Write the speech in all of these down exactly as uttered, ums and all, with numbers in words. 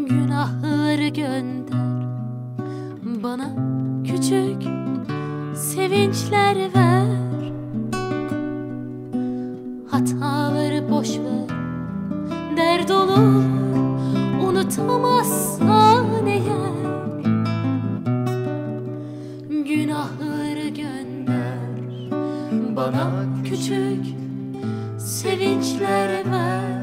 Günahları gönder, bana küçük sevinçler ver. Hataları boş ver, dert olur unutamazsan eğer. Günahları gönder, bana küçük sevinçler ver.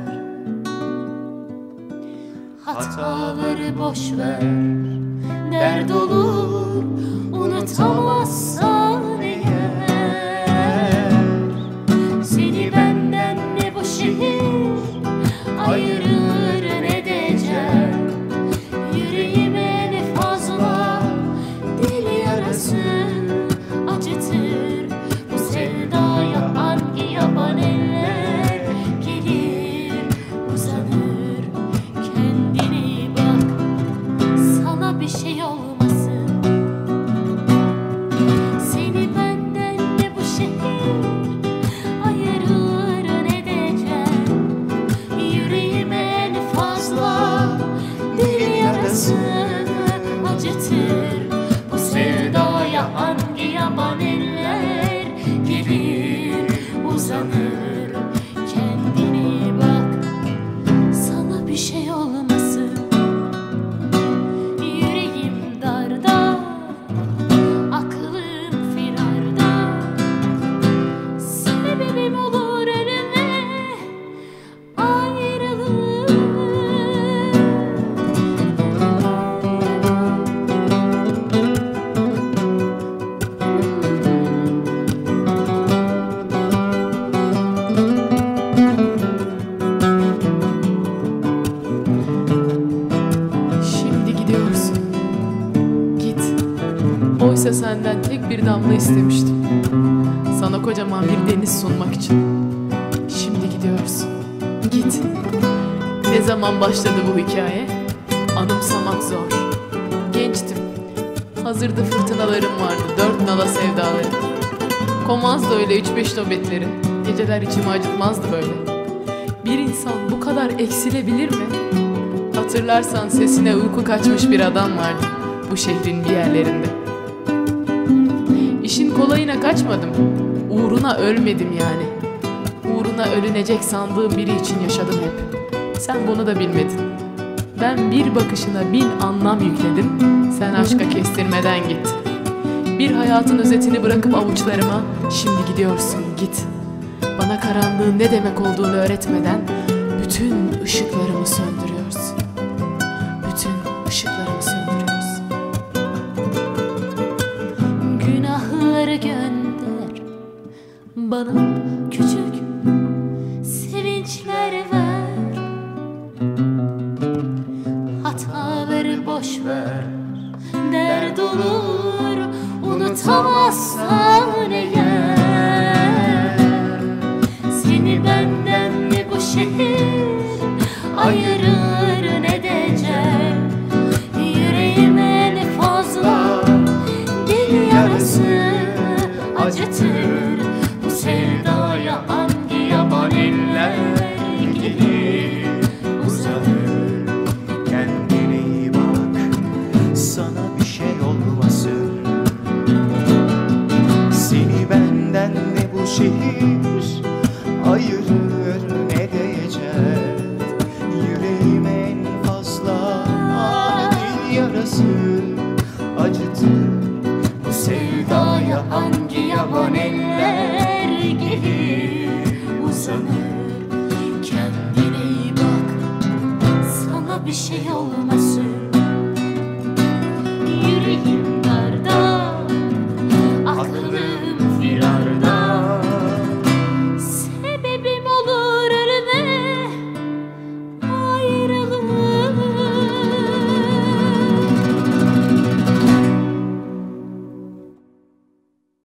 Hataları boş ver, dert olur unutamazsan eğer. Seni benden ne bu şehir ayırır ne diyeceğim. Yüreğime ne fazla deli yarası acıtır. Bu sevdaya hangi yaban eller gelir uzanır. Kendine bak, sana bir şey olmasın. Seni benden ne bu şehir ayırır ne diyeceğim. Yüreğime ne fazla deli yarası acıtır. Bu sevdaya hangi yaban eller gelir uzanır. Kendine bak, sana bir şey olmasın. Yüreğim darda, aklım firarda. Sebebim olur ölüme ayrılık. Şimdi gidiyorsun. Git. Oysa senden tek bir damla istemiştim. Sana kocaman bir deniz sunmak için. Şimdi gidiyorsun. Git. Ne zaman başladı bu hikaye? Anımsamak zor. Gençtim. Hazırda fırtınalarım vardı. Dört nala sevdalarım. Komazdı öyle üç beş nöbetleri. Geceler içimi acıtmazdı böyle. Bir insan bu kadar eksilebilir mi? Hatırlarsan sesine uyku kaçmış bir adam vardı bu şehrin bir yerlerinde. İşin kolayına kaçmadım. Uğruna ölmedim yani. Uğruna ölünecek sandığım biri için yaşadım hep. Sen bunu da bilmedin. Ben bir bakışına bin anlam yükledim. Sen aşka kestirmeden gittin. Bir hayatın özetini bırakıp avuçlarıma şimdi gidiyorsun, git. Bana karanlığın ne demek olduğunu öğretmeden bütün ışıklarımı söndürüyorsun. Bütün ışıklarımı söndürüyorsun. Günahları gönder, bana küçük sevinçler ver. Hataları boş ver, dert olur unutamazsan eğer. Seni benden ne bu şehir ayırır ne diyeceğim. Yüreğime ne fazla deli yarası acıtır. Bu sevdaya hangi yaban eller gelir uzanır. Kendine iyi bak, sana bir şey olmasın. Seni benden ne bu şehir ayırır ne diyeceğim. Yüreğime en fazla dil yarası acıtır. Bu sevdaya hangi yaban eller gelir uzanır. Kendine iyi bak, sana bir şey olmaz.